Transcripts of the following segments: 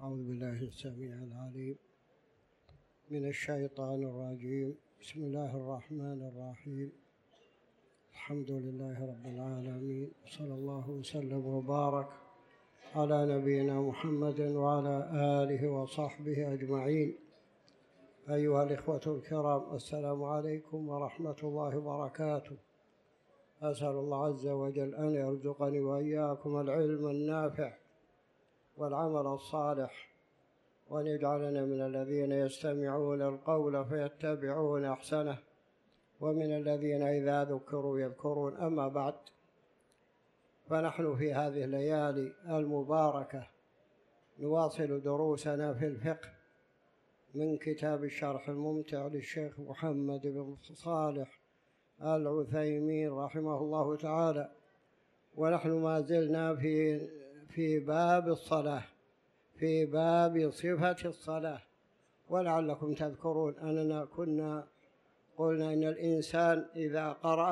أعوذ بالله السميع العليم من الشيطان الرجيم. بسم الله الرحمن الرحيم. الحمد لله رب العالمين، صلى الله وسلم وبارك على نبينا محمد وعلى آله وصحبه أجمعين. أيها الإخوة الكرام، السلام عليكم ورحمة الله وبركاته. أسأل الله عز وجل أن يرزقني وإياكم العلم النافع والعمل الصالح، وأن يجعلنا من الذين يستمعون القول فيتبعون أحسنه، ومن الذين إذا ذكروا يذكرون. أما بعد، فنحن في هذه الليالي المباركة نواصل دروسنا في الفقه من كتاب الشرح الممتع للشيخ محمد بن صالح العثيمين رحمه الله تعالى، ونحن ما زلنا في باب الصلاة، في باب صفة الصلاة. ولعلكم تذكرون أننا كنا قلنا إن الإنسان إذا قرأ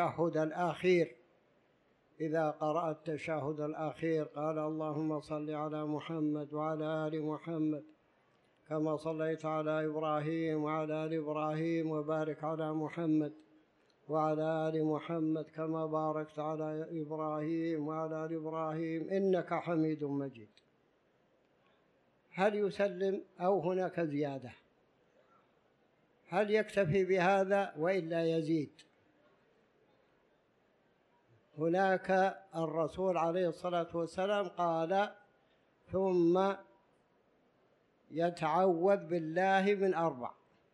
التشهد الأخير قال: اللهم صل على محمد وعلى آل محمد كما صليت على إبراهيم وعلى آل إبراهيم، وبارك على محمد وعلى آل محمد كما باركت على إبراهيم وعلى آل إبراهيم إنك حميد مجيد. هل يسلم أو هناك زيادة؟ هل يكتفي بهذا وإلا يزيد؟ هناك الرسول عليه الصلاة والسلام قال: ثم يتعوذ بالله من 4.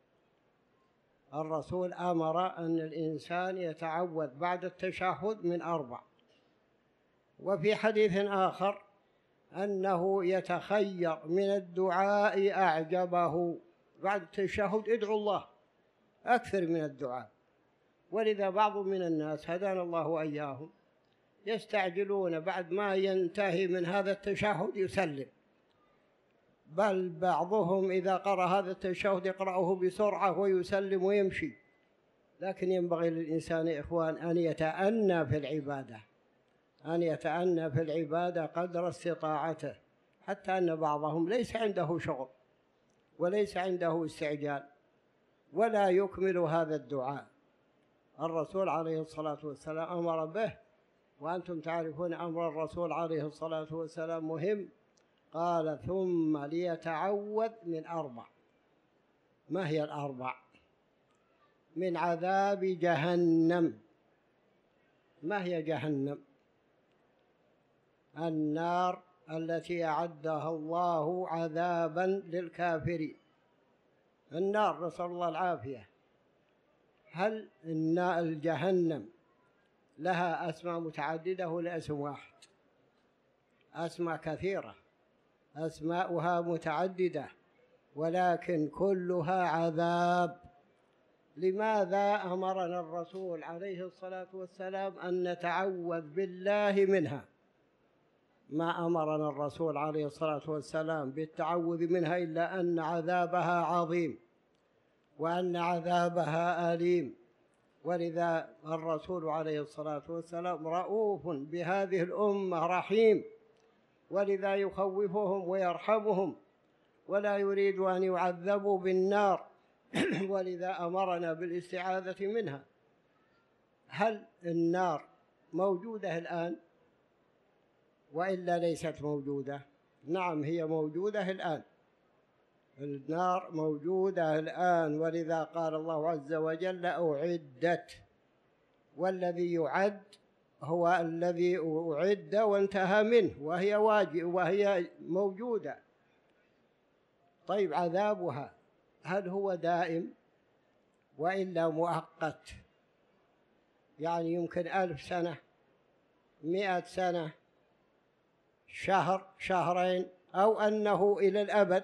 الرسول أمر أن الإنسان يتعوذ بعد التشهد من 4. وفي حديث آخر أنه يتخير من الدعاء أعجبه. بعد التشهد ادعو الله أكثر من الدعاء. ولذا بعض من الناس هدانا الله وإياهم يستعجلون بعد ما ينتهي من هذا التشهد يسلم، بل بعضهم إذا قرأ هذا التشهد يقرأه بسرعة ويسلم ويمشي. لكن ينبغي للإنسان يا إخوان أن يتأنى في العبادة قدر استطاعته، حتى أن بعضهم ليس عنده شغل وليس عنده استعجال ولا يكمل هذا الدعاء. الرسول عليه الصلاة والسلام أمر به، وأنتم تعرفون أمر الرسول عليه الصلاة والسلام مهم. قال: ثم ليتعوذ من 4. ما هي 4؟ من عذاب جهنم. ما هي جهنم؟ النار التي أعدها الله عذابا للكافرين. النار، نسأل الله العافية. هل الجهنم لها أسماء متعددة ولا اسم واحد؟ أسماء كثيرة، أسماؤها متعددة، ولكن كلها عذاب. لماذا أمرنا الرسول عليه الصلاة والسلام أن نتعوذ بالله منها؟ ما أمرنا الرسول عليه الصلاة والسلام بالتعوذ منها إلا أن عذابها عظيم وأن عذابها أليم. ولذا الرسول عليه الصلاة والسلام رؤوف بهذه الأمة رحيم، ولذا يخوفهم ويرحمهم ولا يريد أن يعذبوا بالنار. ولذا أمرنا بالاستعاذة منها. هل النار موجودة الآن وإلا ليست موجودة؟ نعم، هي موجودة الآن. النار موجودة الآن، ولذا قال الله عز وجل: أعدت. والذي يعد هو الذي أعد وانتهى منه، وهي وهي موجودة. طيب، عذابها هل هو دائم وإلا مؤقت؟ يعني يمكن 1000 سنة، 100 سنة، شهر، شهرين، أو أنه إلى الأبد؟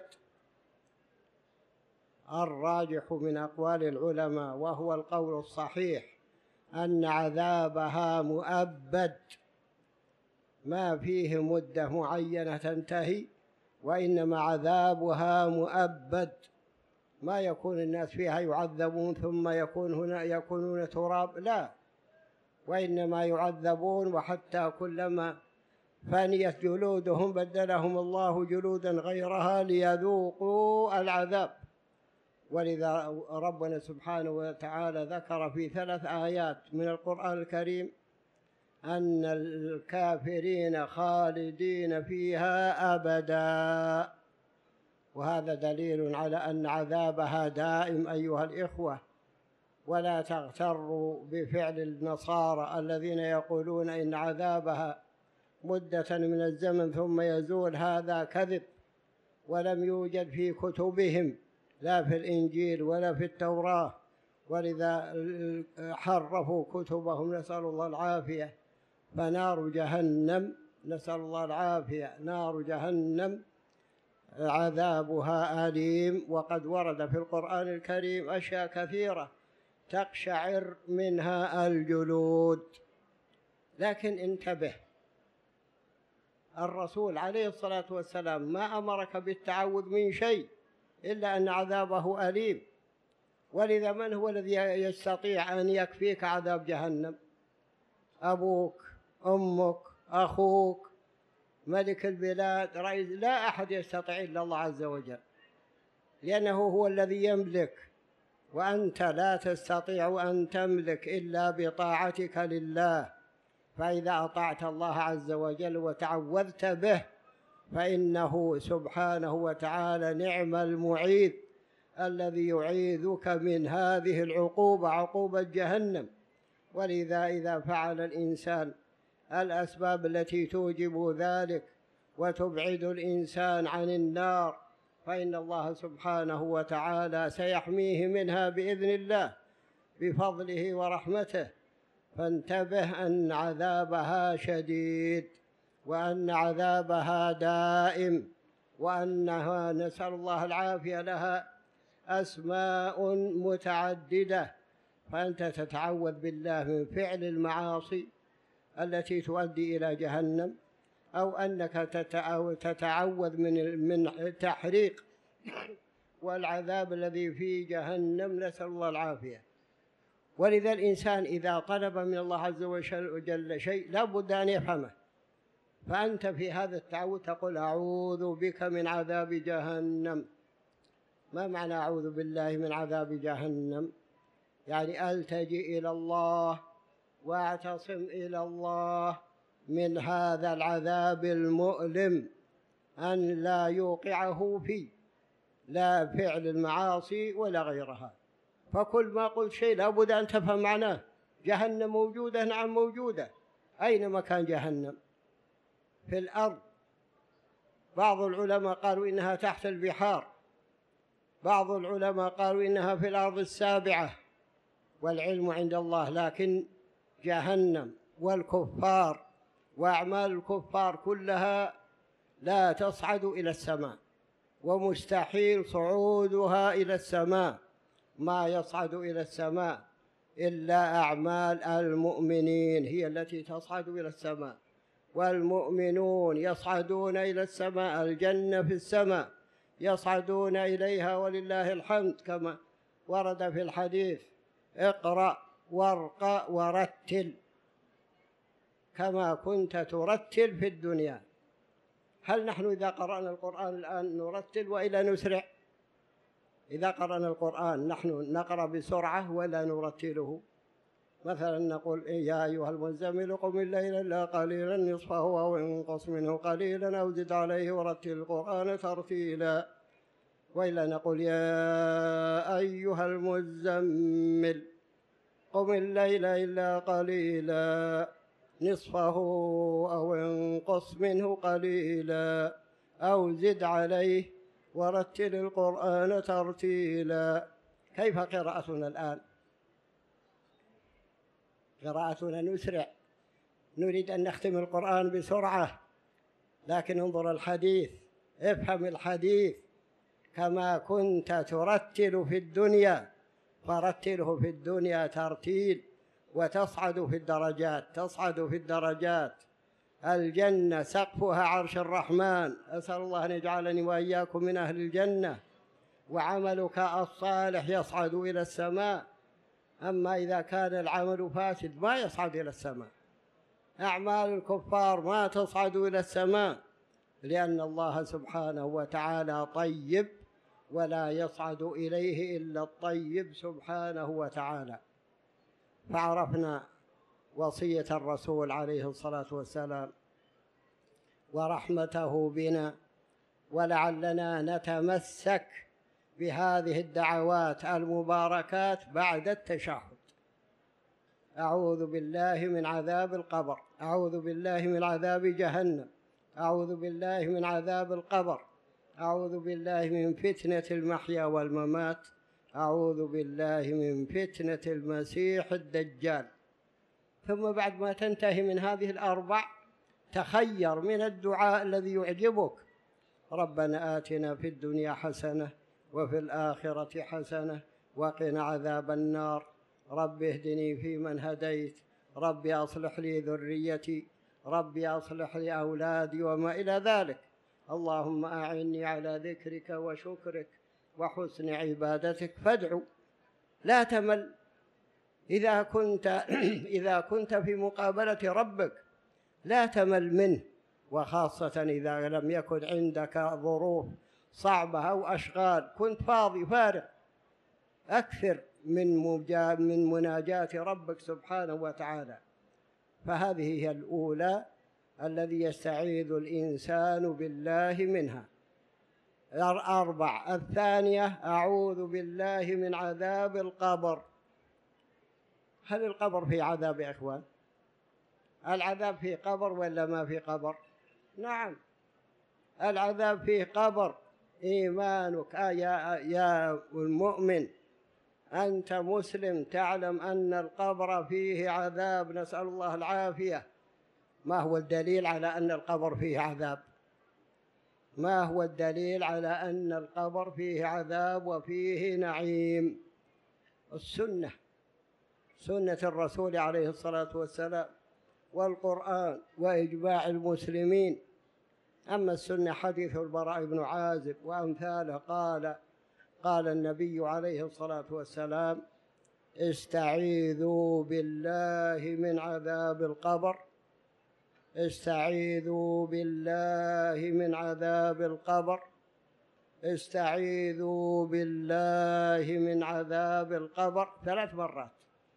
الراجح من أقوال العلماء وهو القول الصحيح أن عذابها مؤبد، ما فيه مدة معينة تنتهي، وإنما عذابها مؤبد. ما يكون الناس فيها يعذبون ثم يكونون تراب، لا، وإنما يعذبون، وحتى كلما فانيت جلودهم بدلهم الله جلودا غيرها ليذوقوا العذاب. ولذا ربنا سبحانه وتعالى ذكر في 3 آيات من القرآن الكريم أن الكافرين خالدين فيها أبدا، وهذا دليل على أن عذابها دائم أيها الإخوة. ولا تغتروا بفعل النصارى الذين يقولون إن عذابها مدة من الزمن ثم يزول، هذا كذب، ولم يوجد في كتبهم لا في الإنجيل ولا في التوراة، ولذا حرفوا كتبهم، نسأل الله العافية. فنار جهنم، نسأل الله العافية، نار جهنم عذابها أليم. وقد ورد في القرآن الكريم أشياء كثيرة تقشعر منها الجلود. لكن انتبه، الرسول عليه الصلاة والسلام ما أمرك بالتعوذ من شيء إلا أن عذابه أليم. ولذا من هو الذي يستطيع أن يكفيك عذاب جهنم؟ أبوك، أمك، أخوك، ملك البلاد، رئيس، لا أحد يستطيع إلا الله عز وجل، لأنه هو الذي يملك، وأنت لا تستطيع أن تملك إلا بطاعتك لله. فإذا أطعت الله عز وجل وتعوذت به فإنه سبحانه وتعالى نعم المعيذ الذي يعيذك من هذه العقوبة، عقوبة جهنم. ولذا إذا فعل الإنسان الأسباب التي توجب ذلك وتبعد الإنسان عن النار فإن الله سبحانه وتعالى سيحميه منها بإذن الله بفضله ورحمته. فانتبه أن عذابها شديد، وأن عذابها دائم، وأنها نسأل الله العافية لها أسماء متعددة. فأنت تتعوذ بالله من فعل المعاصي التي تؤدي إلى جهنم، أو أنك تتعوذ من التحريق والعذاب الذي في جهنم، نسأل الله العافية. ولذا الإنسان إذا طلب من الله عز وجل شيء لا بد أن يفهمه. فأنت في هذا التعوذ تقول أعوذ بك من عذاب جهنم. ما معنى أعوذ بالله من عذاب جهنم؟ يعني ألتجئ إلى الله واعتصم إلى الله من هذا العذاب المؤلم، أن لا يوقعه في لا فعل المعاصي ولا غيرها. فكل ما قلت شيء لابد أن تفهم معناه. جهنم موجودة، نعم موجودة. أين مكان جهنم؟ في الأرض. بعض العلماء قالوا إنها تحت البحار، بعض العلماء قالوا إنها في الأرض السابعة، والعلم عند الله. لكن جهنم والكفار وأعمال الكفار كلها لا تصعد إلى السماء، ومستحيل صعودها إلى السماء. ما يصعد إلى السماء إلا أعمال المؤمنين هي التي تصعد إلى السماء، والمؤمنون يصعدون إلى السماء، الجنة في السماء يصعدون إليها ولله الحمد، كما ورد في الحديث: اقرأ وارقى ورتل كما كنت ترتل في الدنيا. هل نحن إذا قرأنا القرآن الآن نرتل وإلا نسرع؟ إذا قرأنا القرآن نحن نقرأ بسرعة ولا نرتله؟ مثلا نقول: يا أيها المزمل قم الليل إلا قليلا نصفه أو انقص منه قليلا أو زد عليه ورتل القرآن ترتيلا. وإلا نقول: يا أيها المزمل قم الليل إلا قليلا نصفه أو انقص منه قليلا أو زد عليه ورتل القرآن ترتيلا. كيف قراءتنا الآن؟ قراءتنا نسرع، نريد أن نختم القرآن بسرعة، لكن انظر الحديث، افهم الحديث: كما كنت ترتل في الدنيا فرتله في الدنيا ترتيل، وتصعد في الدرجات، تصعد في الدرجات. الجنة سقفها عرش الرحمن، أسأل الله أن يجعلني وإياكم من أهل الجنة. وعملك الصالح يصعد إلى السماء، أما إذا كان العمل فاسد ما يصعد إلى السماء. أعمال الكفار ما تصعد إلى السماء، لأن الله سبحانه وتعالى طيب، ولا يصعد إليه إلا الطيب سبحانه وتعالى. فعرفنا وصية الرسول عليه الصلاة والسلام ورحمته بنا، ولعلنا نتمسك بهذه الدعوات المباركات بعد التشهد. أعوذ بالله من عذاب القبر، أعوذ بالله من عذاب جهنم، أعوذ بالله من عذاب القبر، أعوذ بالله من فتنة المحيا والممات، أعوذ بالله من فتنة المسيح الدجال. ثم بعد ما تنتهي من هذه الأربع تخير من الدعاء الذي يعجبك: ربنا آتنا في الدنيا حسنة وفي الآخرة حسنة وقنا عذاب النار، رب اهدني فيمن هديت، رب أصلح لي ذريتي، رب أصلح لي أولادي، وما إلى ذلك. اللهم أعني على ذكرك وشكرك وحسن عبادتك. فادعو لا تمل. إذا كنت في مقابلة ربك لا تمل منه، وخاصة إذا لم يكن عندك ظروف صعبة أو أشغال، كنت فاضي فارغ، أكثر من مناجاة ربك سبحانه وتعالى. فهذه هي الأولى الذي يستعيذ الإنسان بالله منها. 4. الثانية: أعوذ بالله من عذاب القبر. هل القبر في عذاب يا إخوان؟ العذاب في قبر ولا ما في قبر؟ نعم، العذاب في قبر. إيمانك يا المؤمن، أنت مسلم، تعلم أن القبر فيه عذاب، نسأل الله العافية. ما هو الدليل على أن القبر فيه عذاب؟ ما هو الدليل على أن القبر فيه عذاب وفيه نعيم؟ السنة، سنة الرسول عليه الصلاة والسلام، والقرآن، وإجماع المسلمين. أما السنة حديث البراء بن عازب وأمثاله، قال النبي عليه الصلاة والسلام: استعيذوا بالله من عذاب القبر، استعيذوا بالله من عذاب القبر، استعيذوا بالله من عذاب القبر 3 مرات.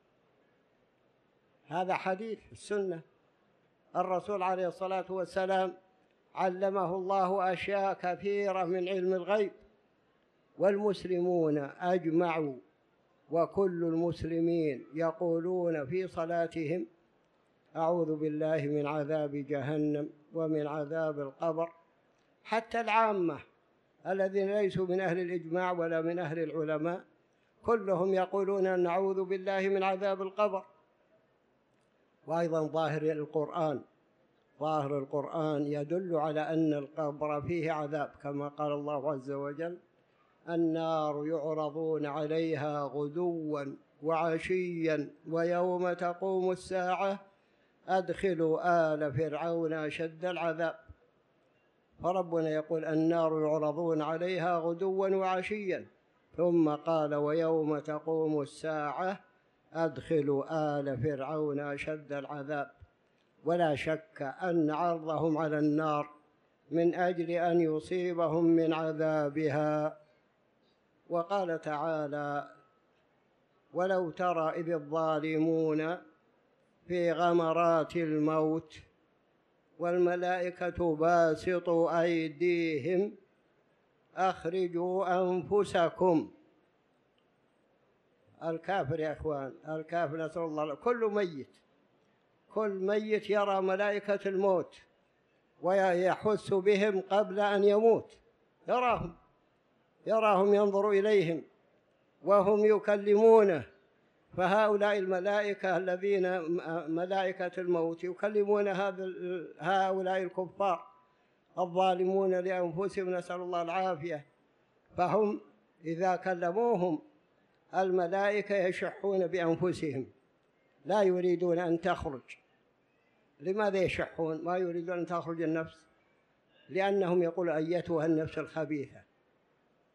هذا حديث السنة. الرسول عليه الصلاة والسلام علمه الله أشياء كثيرة من علم الغيب، والمسلمون أجمعوا وكل المسلمين يقولون في صلاتهم: أعوذ بالله من عذاب جهنم ومن عذاب القبر. حتى العامة الذين ليسوا من أهل الإجماع ولا من أهل العلماء كلهم يقولون: نعوذ بالله من عذاب القبر. وأيضا ظاهر القرآن يدل على أن القبر فيه عذاب، كما قال الله عز وجل: النار يعرضون عليها غدوا وعشيا ويوم تقوم الساعة أدخلوا آل فرعون أشد العذاب. فربنا يقول: النار يعرضون عليها غدوا وعشيا، ثم قال: ويوم تقوم الساعة أدخلوا آل فرعون أشد العذاب. ولا شك أن عرضهم على النار من أجل أن يصيبهم من عذابها. وقال تعالى: ولو ترى إذ الظالمون في غمرات الموت والملائكة باسطوا أيديهم أخرجوا أنفسكم. الكافر يا أخوان، الكافر نسأل الله، كل ميت يرى ملائكة الموت ويحس بهم قبل أن يموت، يراهم ينظر إليهم وهم يكلمونه. فهؤلاء الملائكة الذين ملائكة الموت يكلمون هؤلاء الكفار الظالمون لأنفسهم، نسأل الله العافية. فهم إذا كلموهم الملائكة يشحون بأنفسهم، لا يريدون أن تخرج. لماذا يشحون؟ ما يريدون أن تخرج النفس، لأنهم يقولون: أيتها النفس الخبيثة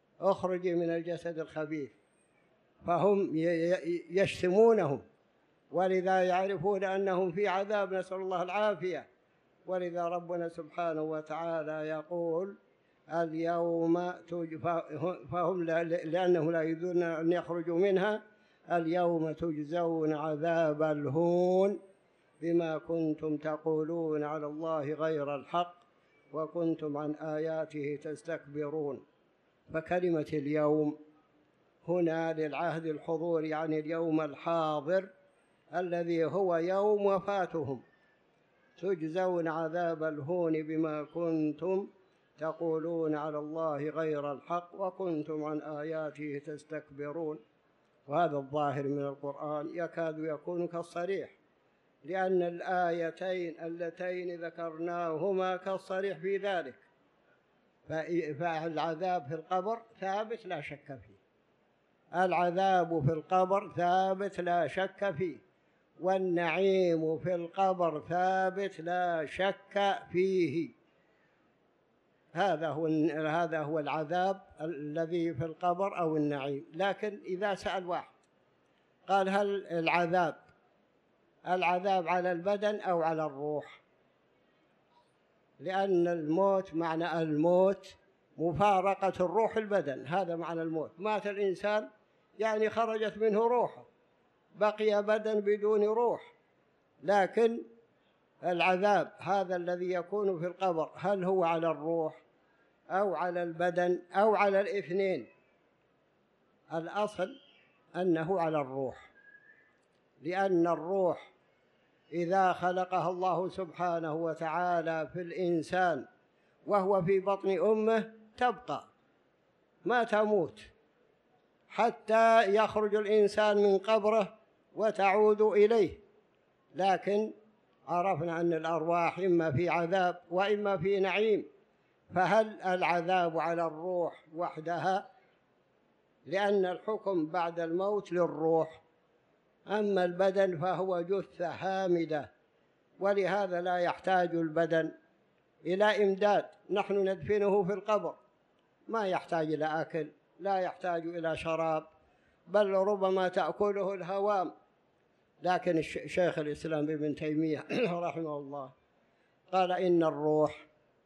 اخرجي من الجسد الخبيث. فهم يشتمونهم ولذا يعرفون أنهم في عذاب، نسأل الله العافية. ولذا ربنا سبحانه وتعالى يقول اليوم فهم لأنهم لا يريدون أن يخرجوا منها اليوم تجزون عذاب الهون بما كنتم تقولون على الله غير الحق وكنتم عن آياته تستكبرون. فكلمة اليوم هنا للعهد الحضور، يعني اليوم الحاضر الذي هو يوم وفاتهم. تجزون عذاب الهون بما كنتم تقولون على الله غير الحق وكنتم عن آياته تستكبرون. وهذا الظاهر من القرآن يكاد يكون كالصريح، لأن الآيتين اللتين ذكرناهما كالصريح في ذلك. فالعذاب في القبر ثابت لا شك فيه، العذاب في القبر ثابت لا شك فيه، والنعيم في القبر ثابت لا شك فيه. هذا هو العذاب الذي في القبر أو النعيم. لكن إذا سأل واحد قال هل العذاب على البدن أو على الروح؟ لأن الموت، معنى الموت مفارقة الروح البدن، هذا معنى الموت. مات الإنسان يعني خرجت منه روحه، بقي بدن بدون روح. لكن العذاب هذا الذي يكون في القبر هل هو على الروح أو على البدن أو على الاثنين؟ الأصل أنه على الروح، لأن الروح إذا خلقها الله سبحانه وتعالى في الإنسان وهو في بطن أمه تبقى ما تموت حتى يخرج الإنسان من قبره وتعود إليه. لكن عرفنا أن الأرواح إما في عذاب وإما في نعيم، فهل العذاب على الروح وحدها؟ لأن الحكم بعد الموت للروح، أما البدن فهو جثة هامدة، ولهذا لا يحتاج البدن إلى إمداد. نحن ندفنه في القبر، ما يحتاج إلى أكل، لا يحتاج إلى شراب، بل ربما تأكله الهوام. لكن شيخ الإسلام ابن تيمية رحمه الله قال إن الروح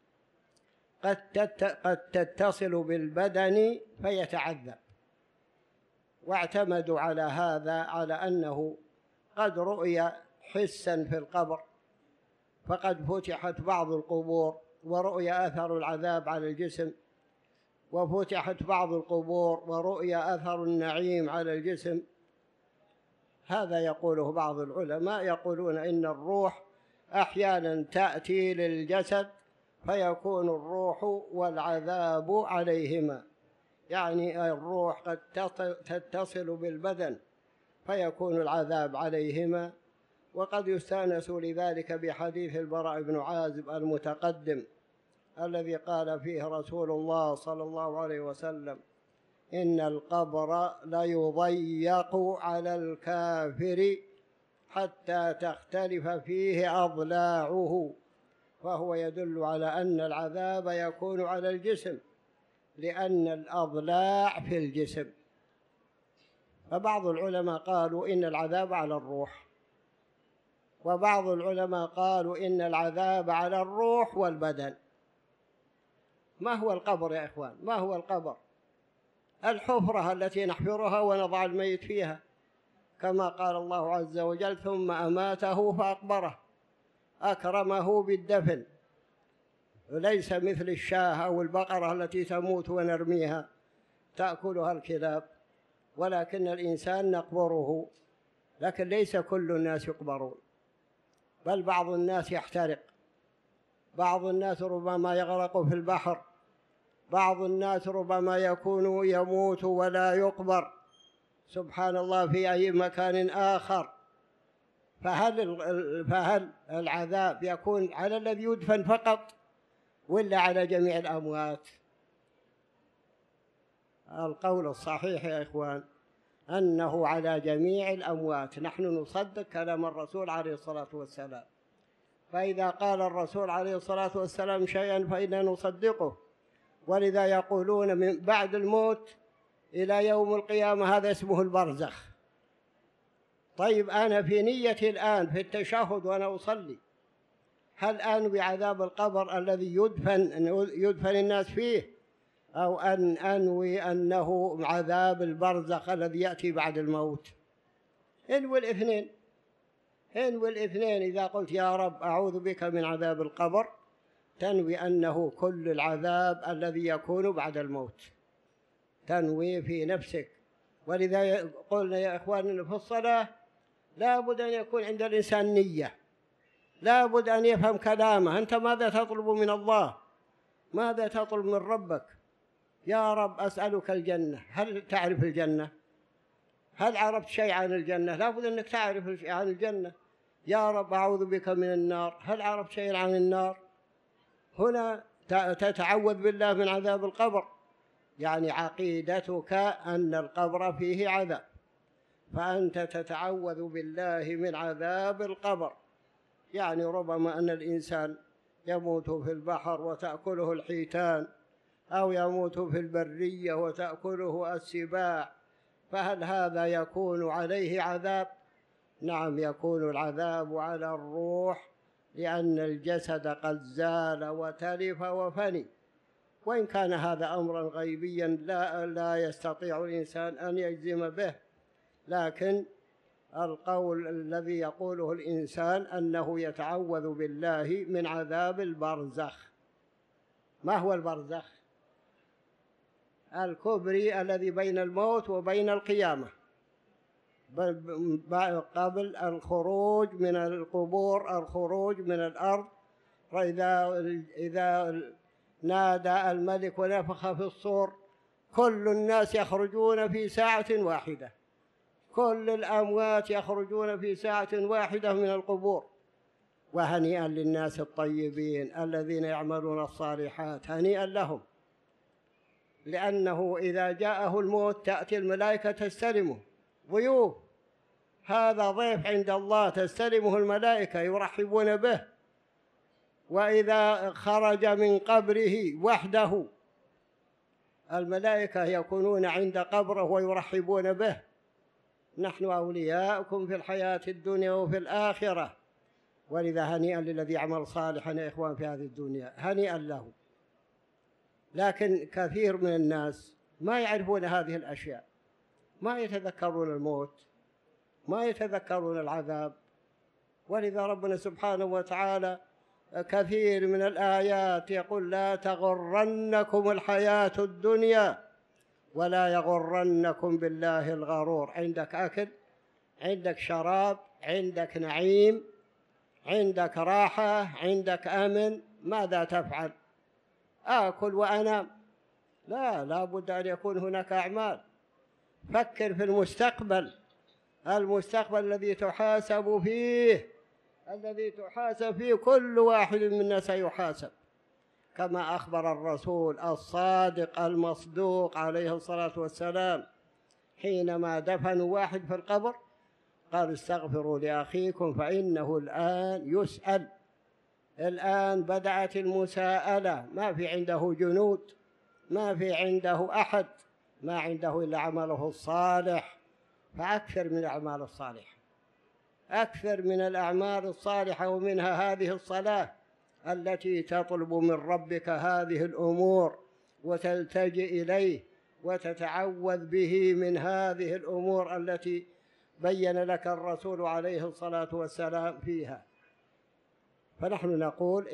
قد تتصل بالبدن فيتعذب، واعتمدوا على هذا على أنه قد رؤي حسا في القبر، فقد فتحت بعض القبور ورؤي أثر العذاب على الجسم، وفتحت بعض القبور ورؤي أثر النعيم على الجسم. هذا يقوله بعض العلماء، يقولون إن الروح أحيانا تأتي للجسد فيكون الروح والعذاب عليهما، يعني الروح قد تتصل بالبدن فيكون العذاب عليهما. وقد يستانس لذلك بحديث البراء بن عازب المتقدم الذي قال فيه رسول الله صلى الله عليه وسلم إن القبر ليضيق على الكافر حتى تختلف فيه أضلاعه، فهو يدل على أن العذاب يكون على الجسم لأن الأضلاع في الجسم. فبعض العلماء قالوا إن العذاب على الروح، وبعض العلماء قالوا إن العذاب على الروح والبدن. ما هو القبر يا إخوان؟ ما هو القبر؟ الحفرة التي نحفرها ونضع الميت فيها، كما قال الله عز وجل ثم أماته فأقبره، أكرمه بالدفن. ليس مثل الشاة أو البقرة التي تموت ونرميها تأكلها الكلاب، ولكن الإنسان نقبره. لكن ليس كل الناس يقبرون، بل بعض الناس يحترق، بعض الناس ربما يغرق في البحر، بعض الناس ربما يكون يموت ولا يقبر، سبحان الله، في أي مكان آخر. فهل العذاب يكون على الذي يدفن فقط ولا على جميع الأموات؟ القول الصحيح يا إخوان أنه على جميع الأموات. نحن نصدق كلام الرسول عليه الصلاة والسلام، فإذا قال الرسول عليه الصلاة والسلام شيئا فإننا نصدقه. ولذا يقولون من بعد الموت إلى يوم القيامة هذا اسمه البرزخ، طيب أنا في نيتي الآن في التشهد وأنا أصلي، هل أنوي عذاب القبر الذي يدفن الناس فيه، أو أن أنوي أنه عذاب البرزخ الذي يأتي بعد الموت؟ انوي الاثنين، انوي الاثنين. إذا قلت يا رب أعوذ بك من عذاب القبر، تنوي أنه كل العذاب الذي يكون بعد الموت، تنوي في نفسك. ولذا قلنا يا إخواننا في الصلاة لا بد أن يكون عند الإنسان نية، لا بد أن يفهم كلامه. أنت ماذا تطلب من الله؟ ماذا تطلب من ربك؟ يا رب أسألك الجنة، هل تعرف الجنة؟ هل عرفت شيء عن الجنة؟ لا بد أنك تعرف عن الجنة. يا رب أعوذ بك من النار، هل عرفت شيء عن النار؟ هنا تتعوذ بالله من عذاب القبر، يعني عقيدتك أن القبر فيه عذاب، فأنت تتعوذ بالله من عذاب القبر. يعني ربما أن الإنسان يموت في البحر وتأكله الحيتان، أو يموت في البرية وتأكله السباع، فهل هذا يكون عليه عذاب؟ نعم، يكون العذاب على الروح، لأن الجسد قد زال وتلف وفني. وإن كان هذا أمرا غيبيا لا يستطيع الإنسان أن يجزم به، لكن القول الذي يقوله الإنسان أنه يتعوذ بالله من عذاب البرزخ. ما هو البرزخ؟ الكبري الذي بين الموت وبين القيامة، قبل الخروج من القبور، الخروج من الأرض. إذا نادى الملك ونفخ في الصور كل الناس يخرجون في ساعة واحدة، كل الأموات يخرجون في ساعة واحدة من القبور. وهنيئا للناس الطيبين الذين يعملون الصالحات، هنيئا لهم، لأنه إذا جاءه الموت تأتي الملائكة تستلمه، ضيوف، هذا ضيف عند الله، تستلمه الملائكة يرحبون به. وإذا خرج من قبره وحده الملائكة يكونون عند قبره ويرحبون به. نحن أولياؤكم في الحياة الدنيا وفي الآخرة. ولذا هنيئا للذي يعمل صالحا يا إخوان في هذه الدنيا، هنيئا له. لكن كثير من الناس ما يعرفون هذه الأشياء، ما يتذكرون الموت، ما يتذكرون العذاب. ولذا ربنا سبحانه وتعالى كثير من الآيات يقول لا تغرنكم الحياة الدنيا ولا يغرنكم بالله الغرور. عندك أكل، عندك شراب، عندك نعيم، عندك راحة، عندك أمن، ماذا تفعل؟ آكل وأنام؟ لا بد أن يكون هناك أعمال. فكر في المستقبل، المستقبل الذي تحاسب فيه، الذي تحاسب فيه، كل واحد منا سيحاسب، كما أخبر الرسول الصادق المصدوق عليه الصلاة والسلام حينما دفنوا واحد في القبر قال استغفروا لأخيكم فإنه الآن يسأل. الآن بدأت المساءلة، ما في عنده جنود، ما في عنده أحد، ما عنده إلا عمله الصالح. فأكثر من الأعمال الصالحة، أكثر من الأعمال الصالحة، ومنها هذه الصلاة التي تطلب من ربك هذه الأمور وتلتجئ إليه وتتعوذ به من هذه الأمور التي بين لك الرسول عليه الصلاة والسلام فيها. فنحن نقول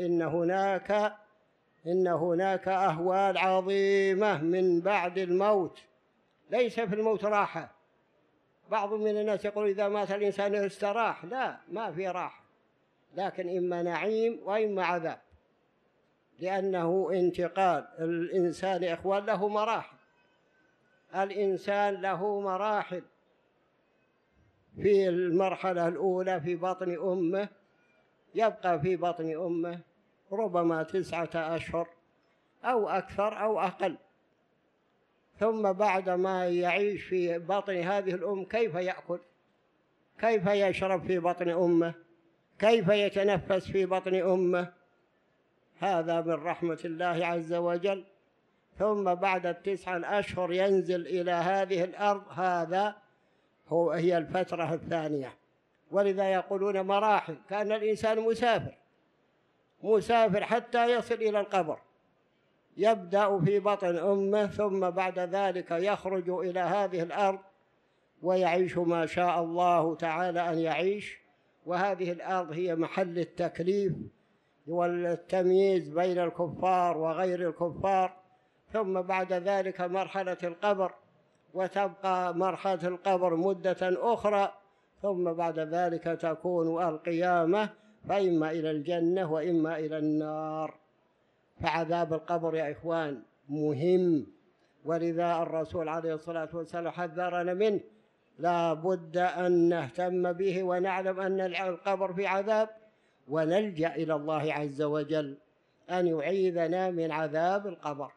إن هناك أهوال عظيمة من بعد الموت، ليس في الموت راحة. بعض من الناس يقول إذا مات الإنسان استراح، لا، ما في راحة، لكن إما نعيم وإما عذاب، لأنه انتقال. الإنسان يا إخوان له مراحل، الإنسان له مراحل. في المرحلة الأولى في بطن أمه، يبقى في بطن أمه ربما 9 أشهر أو أكثر أو أقل. ثم بعد ما يعيش في بطن هذه الأم كيف يأكل، كيف يشرب في بطن أمه، كيف يتنفس في بطن أمه، هذا من رحمة الله عز وجل. ثم بعد 9 أشهر ينزل إلى هذه الأرض، هذا هي الفترة الثانية. ولذا يقولون مراحل، كان الإنسان مسافر حتى يصل إلى القبر، يبدأ في بطن أمه ثم بعد ذلك يخرج إلى هذه الأرض ويعيش ما شاء الله تعالى أن يعيش. وهذه الأرض هي محل التكليف والتمييز بين الكفار وغير الكفار. ثم بعد ذلك مرحلة القبر، وتبقى مرحلة القبر مدة أخرى، ثم بعد ذلك تكون القيامة، فإما إلى الجنة وإما إلى النار. فعذاب القبر يا إخوان مهم، ولذا الرسول عليه الصلاة والسلام حذرنا منه. لا بد أن نهتم به ونعلم أن القبر في عذاب، ونلجأ إلى الله عز وجل أن يعيذنا من عذاب القبر.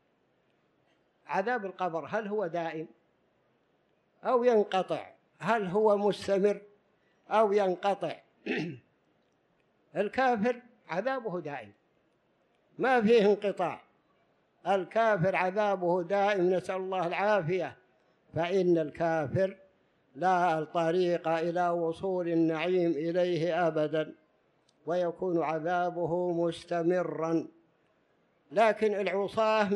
عذاب القبر هل هو دائم أو ينقطع؟ هل هو مستمر أو ينقطع؟ الكافر عذابه دائم، ما فيه انقطاع. الكافر عذابه دائم، نسأل الله العافية. فإن الكافر لا طريق إلى وصول النعيم إليه أبدا، ويكون عذابه مستمرا. لكن العصاة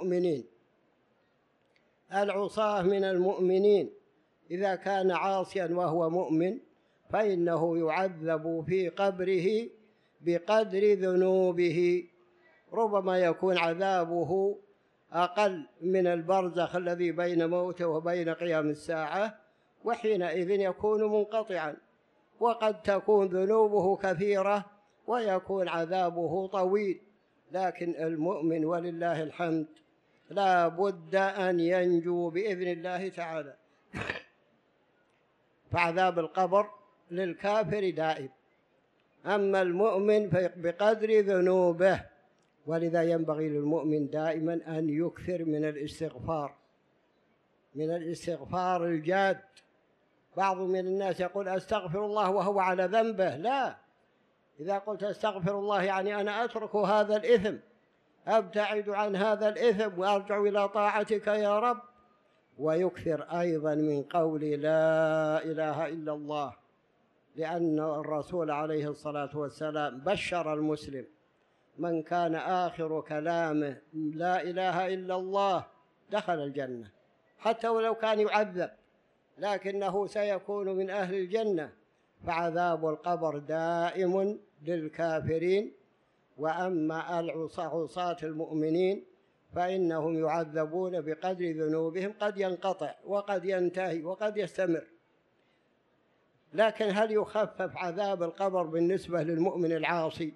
من المؤمنين إذا كان عاصيا وهو مؤمن فإنه يعذب في قبره بقدر ذنوبه. ربما يكون عذابه أقل من البرزخ الذي بين موته وبين قيام الساعة، وحينئذ يكون منقطعا. وقد تكون ذنوبه كثيرة ويكون عذابه طويل. لكن المؤمن ولله الحمد لا بد أن ينجو بإذن الله تعالى. فعذاب القبر للكافر دائم، أما المؤمن بقدر ذنوبه. ولذا ينبغي للمؤمن دائما أن يكثر من الاستغفار الجاد. بعض من الناس يقول أستغفر الله وهو على ذنبه. لا، إذا قلت أستغفر الله يعني أنا أترك هذا الإثم، أبتعد عن هذا الإثم وأرجع إلى طاعتك يا رب. ويكثر أيضا من قول لا إله إلا الله، لأن الرسول عليه الصلاة والسلام بشر المسلم: من كان آخر كلامه لا إله إلا الله دخل الجنة، حتى ولو كان يعذب لكنه سيكون من أهل الجنة. فعذاب القبر دائم للكافرين. وأما عصاة المؤمنين فإنهم يعذبون بقدر ذنوبهم، قد ينقطع وقد ينتهي وقد يستمر. لكن هل يخفف عذاب القبر بالنسبة للمؤمن العاصي؟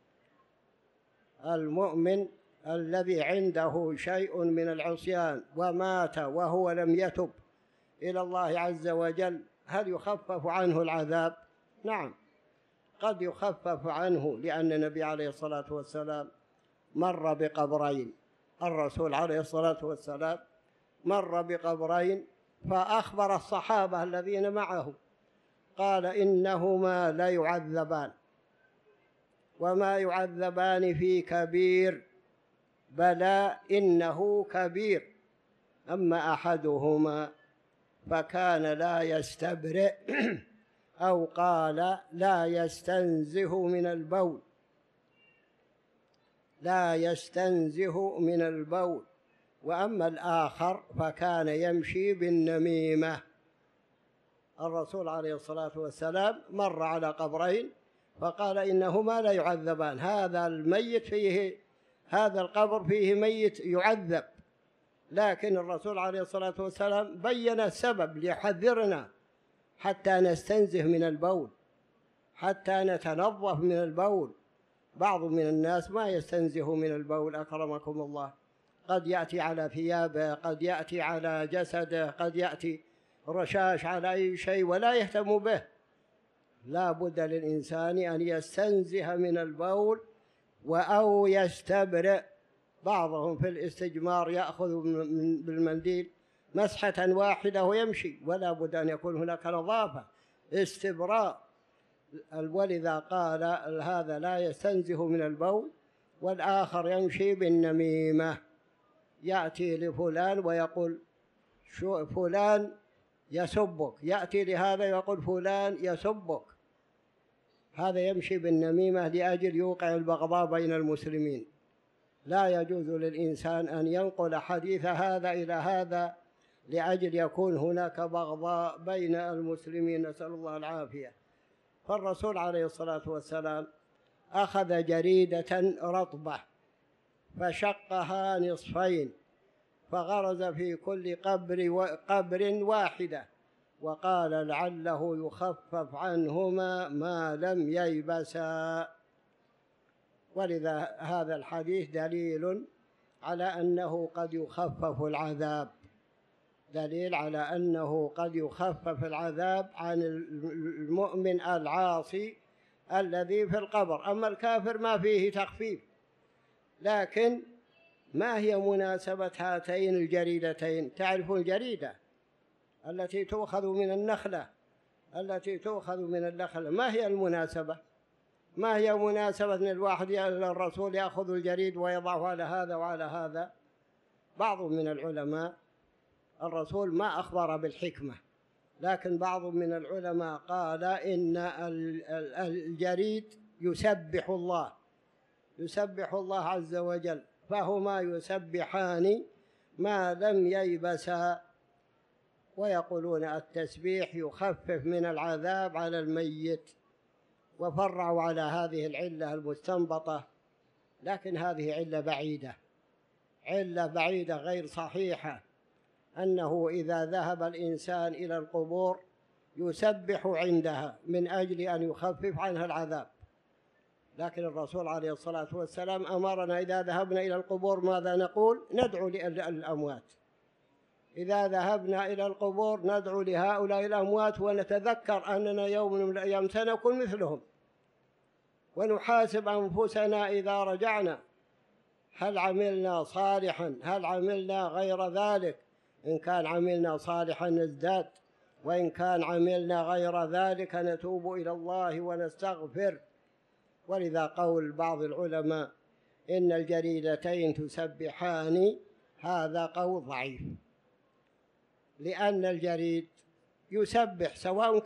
المؤمن الذي عنده شيء من العصيان ومات وهو لم يتب إلى الله عز وجل، هل يخفف عنه العذاب؟ نعم، قد يخفف عنه، لأن النبي عليه الصلاة والسلام مر بقبرين. الرسول عليه الصلاة والسلام مر بقبرين فأخبر الصحابة الذين معه قال: إنهما لا يعذبان، وما يعذبان في كبير، بلى إنه كبير. أما أحدهما فكان لا يستبرئ أو قال لا يستنزه من البول، وأما الآخر فكان يمشي بالنميمة. الرسول عليه الصلاة والسلام مر على قبرين فقال: إنهما لا يعذبان، هذا القبر فيه ميت يعذب. لكن الرسول عليه الصلاة والسلام بين السبب ليحذرنا حتى نستنزه من البول، حتى نتنظف من البول. بعض من الناس ما يستنزه من البول أكرمكم الله، قد يأتي على ثيابه، قد يأتي على جسده، قد يأتي رشاش على أي شيء ولا يهتم به. لا بد للإنسان أن يستنزه من البول أو يستبرئ. بعضهم في الاستجمار يأخذ بالمنديل مسحة واحدة ويمشي، ولا بد أن يكون هناك نظافة، استبراء. ولذا قال هذا لا يستنزه من البول، والآخر يمشي بالنميمة. يأتي لفلان ويقول: شو فلان يسبك، يأتي لهذا يقول فلان يسبك، هذا يمشي بالنميمة لأجل يوقع البغضاء بين المسلمين. لا يجوز للإنسان أن ينقل حديث هذا إلى هذا لأجل يكون هناك بغضاء بين المسلمين، نسأل الله العافية. فالرسول عليه الصلاة والسلام أخذ جريدة رطبة فشقها نصفين فغرز في كل قبر واحدة، وقال لعله يخفف عنهما ما لم ييبسا. ولذا هذا الحديث دليل على أنه قد يخفف العذاب، دليل على أنه قد يخفف العذاب عن المؤمن العاصي الذي في القبر. أما الكافر ما فيه تخفيف. لكن ما هي مناسبة هاتين الجريدتين؟ تعرف الجريدة التي تؤخذ من النخلة، ما هي المناسبة؟ ما هي مناسبة أن الواحد الرسول يأخذ الجريد ويضعه على هذا وعلى هذا؟ بعض من العلماء، الرسول ما أخبر بالحكمة، لكن بعض من العلماء قال إن الجريد يسبح الله عز وجل، فهما يسبحان ما لم ييبسا. ويقولون التسبيح يخفف من العذاب على الميت، وفرعوا على هذه العلة المستنبطة، لكن هذه علة بعيدة غير صحيحة، أنه إذا ذهب الإنسان إلى القبور يسبح عندها من أجل أن يخفف عنها العذاب. لكن الرسول عليه الصلاة والسلام أمرنا إذا ذهبنا إلى القبور ماذا نقول؟ ندعو للأموات. إذا ذهبنا إلى القبور ندعو لهؤلاء الأموات، ونتذكر أننا يوم من الأيام سنكون مثلهم، ونحاسب أنفسنا إذا رجعنا، هل عملنا صالحا؟ هل عملنا غير ذلك؟ إن كان عملنا صالحا نزداد، وإن كان عملنا غير ذلك نتوب إلى الله ونستغفر. ولذا قول بعض العلماء إن الجريدتين تسبحان، هذا قول ضعيف، لأن الجريد يسبح سواء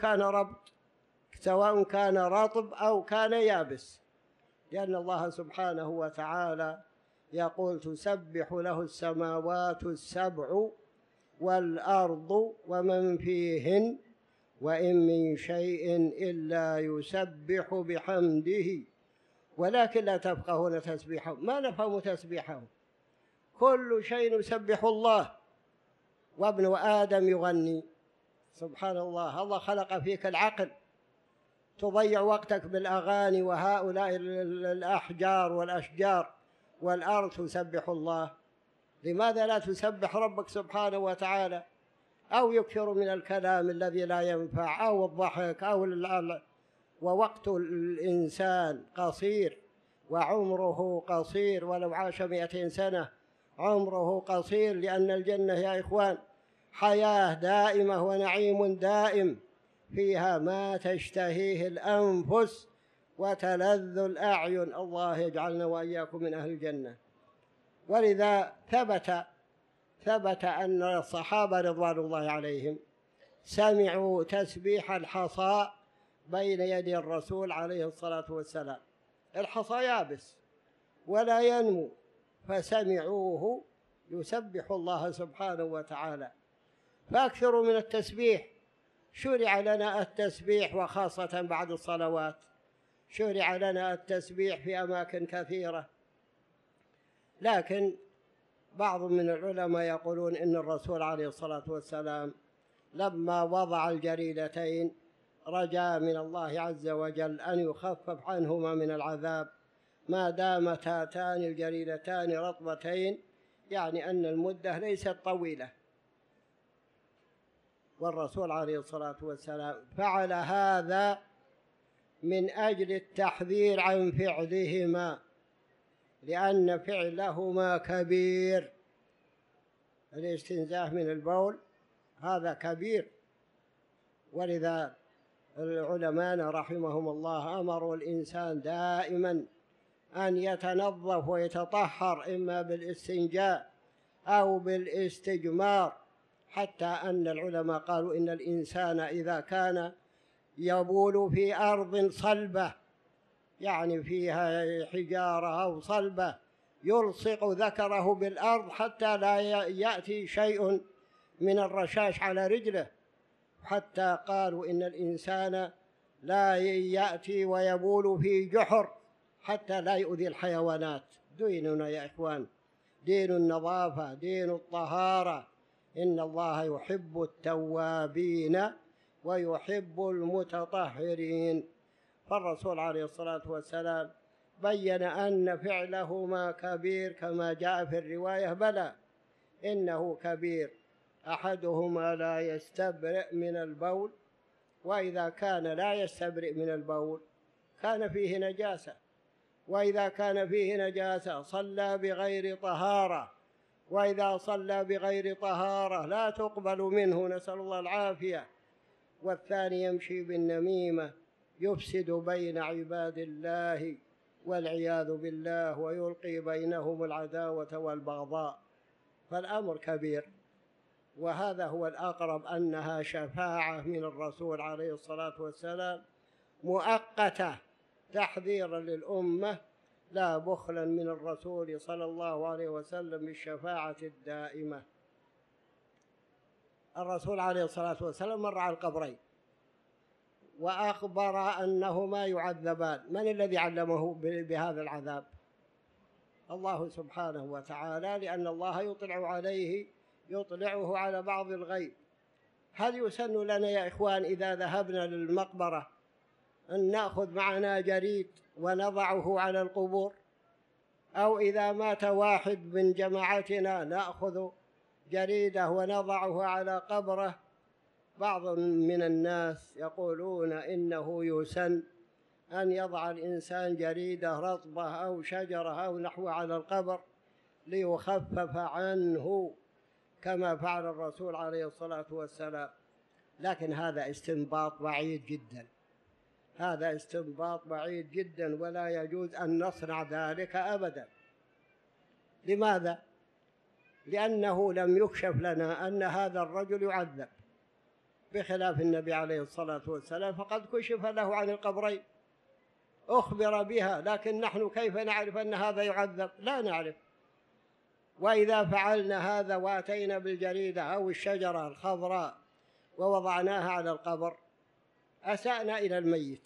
كان رطب أو كان يابس، لأن الله سبحانه وتعالى يقول تسبح له السماوات السبع والأرض ومن فيهن وإن من شيء إلا يسبح بحمده ولكن لا تفقهون تسبيحهم. ما نفهم تسبيحهم؟ كل شيء يسبح الله، وابن آدم يغني. سبحان الله، الله خلق فيك العقل، تضيع وقتك بالأغاني وهؤلاء الأحجار والأشجار والأرض تسبح الله. لماذا لا تسبح ربك سبحانه وتعالى؟ أو يكثر من الكلام الذي لا ينفع، أو الضحك، ووقت الإنسان قصير وعمره قصير، ولو عاش 200 سنة عمره قصير، لأن الجنة يا إخوان حياة دائمة ونعيم دائم فيها ما تشتهيه الأنفس وتلذ الأعين. الله يجعلنا وإياكم من أهل الجنة. ولذا ثبت أن الصحابة رضوان الله عليهم سمعوا تسبيح الحصى بين يدي الرسول عليه الصلاة والسلام. الحصى يابس ولا ينمو، فسمعوه يسبح الله سبحانه وتعالى. فأكثروا من التسبيح. شرع لنا التسبيح وخاصة بعد الصلوات، شرع لنا التسبيح في أماكن كثيرة. لكن بعض من العلماء يقولون إن الرسول عليه الصلاة والسلام لما وضع الجريدتين رجا من الله عز وجل أن يخفف عنهما من العذاب ما دامت هاتان الجريدتان رطبتين، يعني أن المدة ليست طويلة. والرسول عليه الصلاة والسلام فعل هذا من أجل التحذير عن فعلهما، لأن فعلهما كبير. الاستنزاه من البول هذا كبير. ولذا العلماء رحمهم الله أمروا الإنسان دائما أن يتنظف ويتطهر، إما بالاستنجاء أو بالاستجمار، حتى أن العلماء قالوا إن الإنسان إذا كان يبول في أرض صلبة، يعني فيها حجارة أو صلبة، يلصق ذكره بالأرض حتى لا يأتي شيء من الرشاش على رجله، حتى قالوا إن الإنسان لا يأتي ويبول في جحر حتى لا يؤذي الحيوانات. ديننا يا إخوان دين النظافة، دين الطهارة. إن الله يحب التوابين ويحب المتطهرين. فالرسول عليه الصلاة والسلام بين أن فعلهما كبير كما جاء في الرواية: بلى إنه كبير، أحدهما لا يستبرئ من البول، وإذا كان لا يستبرئ من البول كان فيه نجاسة، وإذا كان فيه نجاسة صلى بغير طهارة، وإذا صلى بغير طهارة لا تقبل منه، نسأل الله العافية. والثاني يمشي بالنميمة يفسد بين عباد الله والعياذ بالله ويلقي بينهم العداوة والبغضاء. فالأمر كبير، وهذا هو الأقرب أنها شفاعة من الرسول عليه الصلاة والسلام مؤقتة تحذيرا للأمة، لا بخلا من الرسول صلى الله عليه وسلم بالشفاعة الدائمة. الرسول عليه الصلاة والسلام مر على القبرين وأخبر أنهما يعذبان. من الذي علمه بهذا العذاب؟ الله سبحانه وتعالى، لأن الله يطلعه على بعض الغيب. هل يسن لنا يا إخوان إذا ذهبنا للمقبرة أن نأخذ معنا جريد ونضعه على القبور؟ أو إذا مات واحد من جماعتنا نأخذ جريدة ونضعه على قبره؟ بعض من الناس يقولون إنه يسن أن يضع الإنسان جريدة رطبة أو شجرة أو نحو على القبر ليخفف عنه كما فعل الرسول عليه الصلاة والسلام. لكن هذا استنباط بعيد جدا، هذا استنباط بعيد جدا، ولا يجوز أن نصنع ذلك أبدا. لماذا؟ لأنه لم يكشف لنا أن هذا الرجل يعذب، بخلاف النبي عليه الصلاة والسلام فقد كشف له عن القبرين، أخبر بها، لكن نحن كيف نعرف أن هذا يعذب؟ لا نعرف. وإذا فعلنا هذا وأتينا بالجريدة أو الشجرة الخضراء ووضعناها على القبر أسأنا إلى الميت.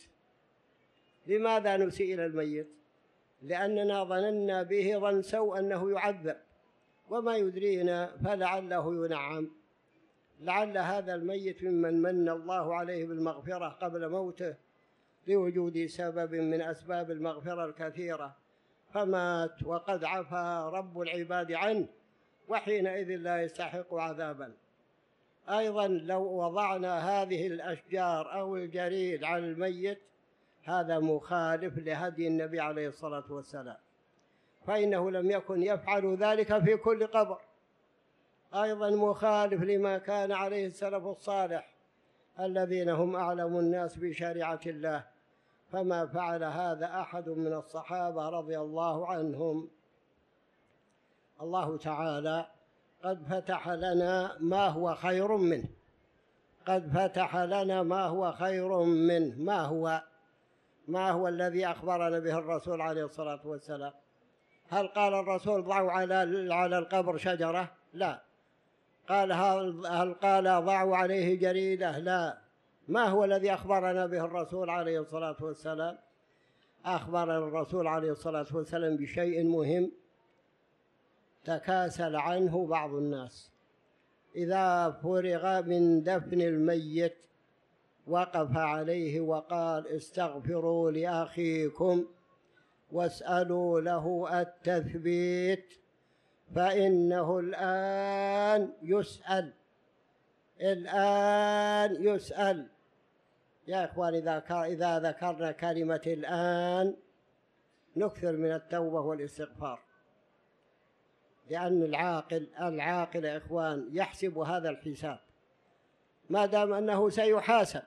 لماذا نسيء إلى الميت؟ لأننا ظننا به ظن سوء أنه يعذب، وما يدرينا فلعله ينعم. لعل هذا الميت ممن من الله عليه بالمغفرة قبل موته لوجود سبب من أسباب المغفرة الكثيرة، فمات وقد عفا رب العباد عنه، وحينئذ لا يستحق عذابا. أيضا لو وضعنا هذه الأشجار أو الجريد على الميت هذا مخالف لهدي النبي عليه الصلاة والسلام، فإنه لم يكن يفعل ذلك في كل قبر. أيضا مخالف لما كان عليه السلف الصالح الذين هم أعلم الناس بشريعة الله، فما فعل هذا أحد من الصحابة رضي الله عنهم. الله تعالى قد فتح لنا ما هو خير منه، قد فتح لنا ما هو خير منه. ما هو الذي أخبرنا به الرسول عليه الصلاة والسلام؟ هل قال الرسول ضعوا على القبر شجرة؟ لا. هل قال ضعوا عليه جريدة؟ لا. ما هو الذي أخبرنا به الرسول عليه الصلاة والسلام؟ أخبرنا الرسول عليه الصلاة والسلام بشيء مهم تكاسل عنه بعض الناس. إذا فرغ من دفن الميت وقف عليه وقال استغفروا لأخيكم واسألوا له التثبيت فإنه الآن يسأل. الآن يسأل. يا إخوان إذا ذكرنا كلمة الآن نكثر من التوبة والاستغفار، لأن العاقل يا إخوان يحسب هذا الحساب، ما دام أنه سيحاسب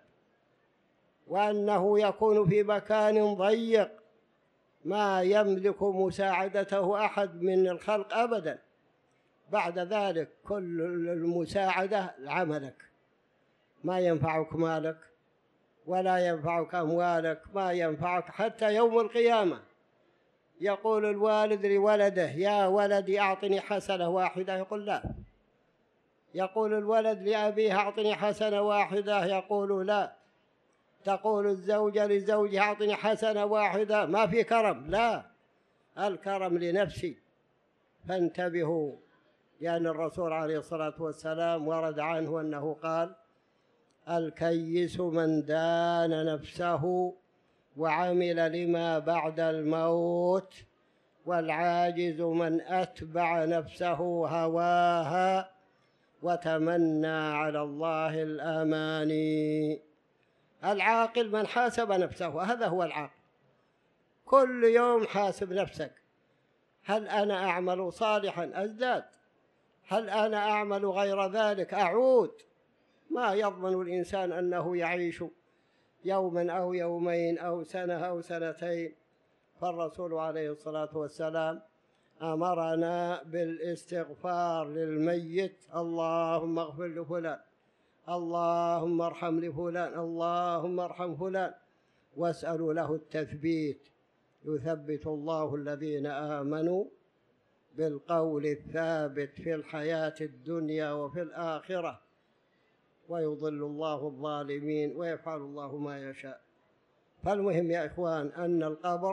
وأنه يكون في مكان ضيق ما يملك مساعدته أحد من الخلق أبدا، بعد ذلك كل المساعدة لعملك، ما ينفعك مالك ولا ينفعك أموالك، ما ينفعك حتى يوم القيامة. يقول الوالد لولده: يا ولدي أعطني حسنة واحدة، يقول لا. يقول الولد لأبيه: أعطني حسنة واحدة، يقول لا. تقول الزوجة لزوجها: أعطني حسنة واحدة، ما في كرم، لا، الكرم لنفسي. فانتبهوا، لأن الرسول عليه الصلاة والسلام ورد عنه أنه قال: الكيس من دان نفسه وعمل لما بعد الموت، والعاجز من أتبع نفسه هواها وتمنى على الله الأماني. العاقل من حاسب نفسه، هذا هو العاقل. كل يوم حاسب نفسك: هل أنا أعمل صالحا أزداد؟ هل أنا أعمل غير ذلك أعود؟ ما يضمن الإنسان أنه يعيش يوما أو يومين أو سنة أو سنتين. فالرسول عليه الصلاة والسلام أمرنا بالاستغفار للميت: اللهم اغفر لفلان، اللهم ارحم لفلان، اللهم ارحم فلان، واسألوا له التثبيت. يثبت الله الذين آمنوا بالقول الثابت في الحياة الدنيا وفي الآخرة، ويضل الله الظالمين ويفعل الله ما يشاء. فالمهم يا إخوان أن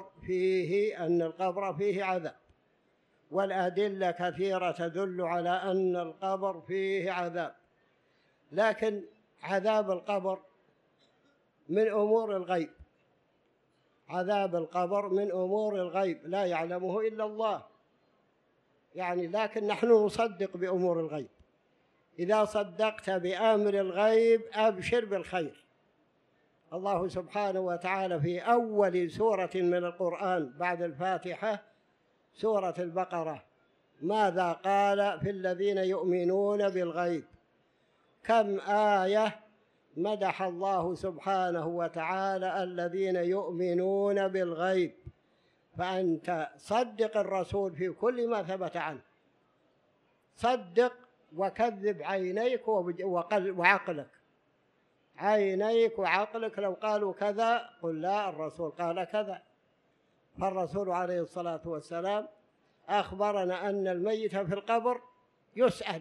القبر فيه عذاب، والأدلة كثيرة تدل على أن القبر فيه عذاب، لكن عذاب القبر من أمور الغيب. عذاب القبر من أمور الغيب لا يعلمه إلا الله، لكن نحن نصدق بأمور الغيب. إذا صدقت بأمر الغيب أبشر بالخير. الله سبحانه وتعالى في أول سورة من القرآن بعد الفاتحة، سورة البقرة، ماذا قال في الذين يؤمنون بالغيب؟ كم آية مدح الله سبحانه وتعالى الذين يؤمنون بالغيب. فأنت صدق الرسول في كل ما ثبت عنه، صدق وكذب عينيك وعقلك. عينيك وعقلك لو قالوا كذا قل لا، الرسول قال كذا. فالرسول عليه الصلاة والسلام أخبرنا أن الميت في القبر يسأل.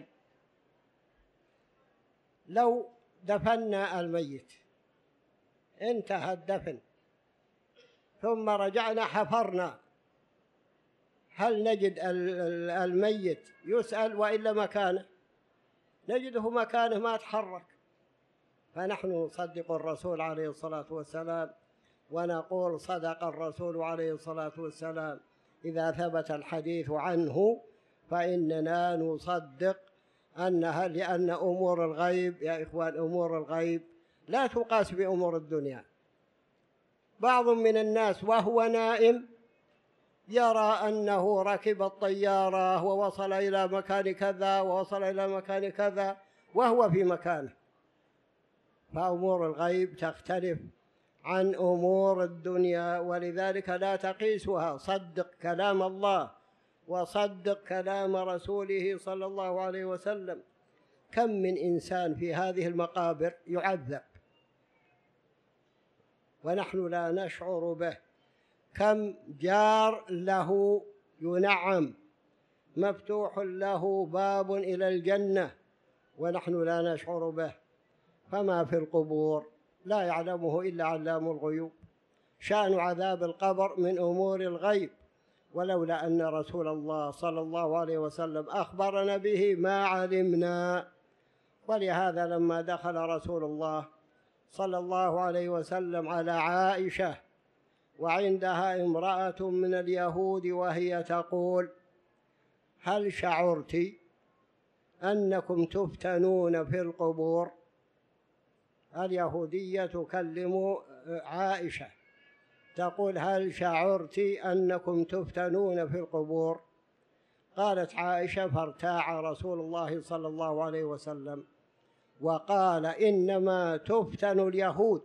لو دفنا الميت، انتهى الدفن، ثم رجعنا حفرنا، هل نجد الميت يسأل وإلا مكانه؟ نجده مكانه ما تحرك. فنحن نصدق الرسول عليه الصلاة والسلام ونقول صدق الرسول عليه الصلاة والسلام. إذا ثبت الحديث عنه فإننا نصدق أنها، لأن أمور الغيب يا إخوان، أمور الغيب لا تقاس بأمور الدنيا. بعض من الناس وهو نائم يرى أنه ركب الطيارة ووصل إلى مكان كذا ووصل إلى مكان كذا وهو في مكانه. فأمور الغيب تختلف عن أمور الدنيا، ولذلك لا تقيسها. صدق كلام الله وصدق كلام رسوله صلى الله عليه وسلم. كم من إنسان في هذه المقابر يعذب ونحن لا نشعر به، كم جار له ينعم، مفتوح له باب إلى الجنة ونحن لا نشعر به. فما في القبور لا يعلمه إلا علام الغيوب. شأن عذاب القبر من أمور الغيب، ولولا أن رسول الله صلى الله عليه وسلم أخبرنا به ما علمنا. ولهذا لما دخل رسول الله صلى الله عليه وسلم على عائشة وعندها امرأة من اليهود وهي تقول: هل شعرت أنكم تفتنون في القبور؟ اليهودية تكلم عائشة تقول: هل شعرت أنكم تفتنون في القبور؟ قالت عائشة: فارتاع رسول الله صلى الله عليه وسلم وقال: إنما تفتن اليهود.